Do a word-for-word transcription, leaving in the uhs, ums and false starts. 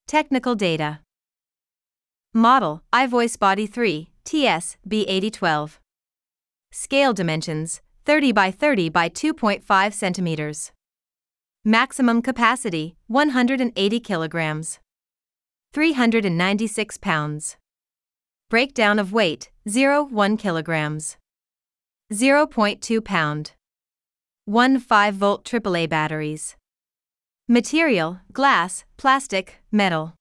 Technical data. Model, iVoice Body three, T S B eighty twelve. Scale dimensions, thirty by thirty by two point five centimeters. Maximum capacity, one hundred eighty kilograms. three hundred ninety-six pounds. Breakdown of weight, zero point one kilograms. zero point two pound. one five volt triple A batteries. Material, glass, plastic, metal.